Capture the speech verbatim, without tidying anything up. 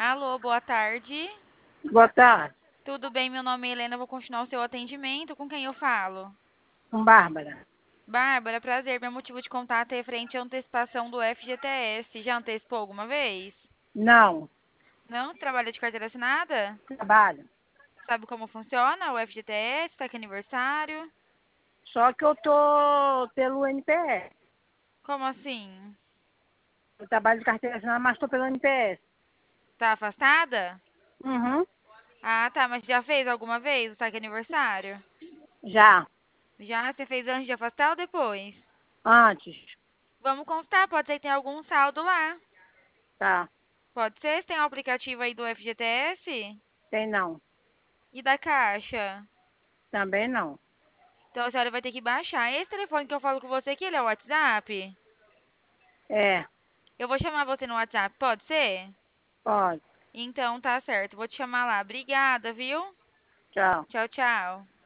Alô, boa tarde. Boa tarde, Tudo bem? Meu nome é Helena, vou continuar o seu atendimento. Com quem eu falo? com Bárbara. Bárbara, prazer. Meu motivo de contato é referente à antecipação do F G T S. Já antecipou alguma vez? Não, Não? Trabalha de carteira assinada? trabalho. Sabe como funciona o F G T S? Tá aqui aniversário? Só que eu tô pelo N P S. Como assim? Eu trabalho de carteira assinada, mas estou pelo N P S. Tá afastada? Uhum, Ah, tá, mas já fez alguma vez o saque aniversário? já, Já? Você fez antes de afastar ou depois? antes, Vamos constar, pode ser que tenha algum saldo lá. tá. Pode ser? Você tem um aplicativo aí do F G T S? Tem não, E da Caixa? também não. Então a senhora vai ter que baixar. Esse telefone que eu falo com você aqui, ele é o WhatsApp? É, Eu vou chamar você no WhatsApp, pode ser? pode, Então tá certo, vou te chamar lá. Obrigada, viu? tchau. Tchau, tchau.